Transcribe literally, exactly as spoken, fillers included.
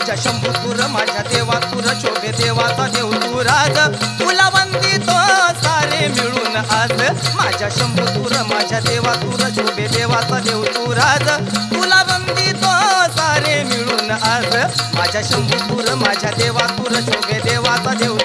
माझ्या शंभू तुर माझ्या देवा तुर शोभे देवाचा देव तू राज तुला वंदितो सारे मिळून आज माझ्या शंभू तुर माझ्या देवा तुर शोभे देवाचा देव तू राज तुला वंदितो सारे मिळून आज माझ्या शंभू तुर माझ्या देवा तुर शोभे देवाचा देव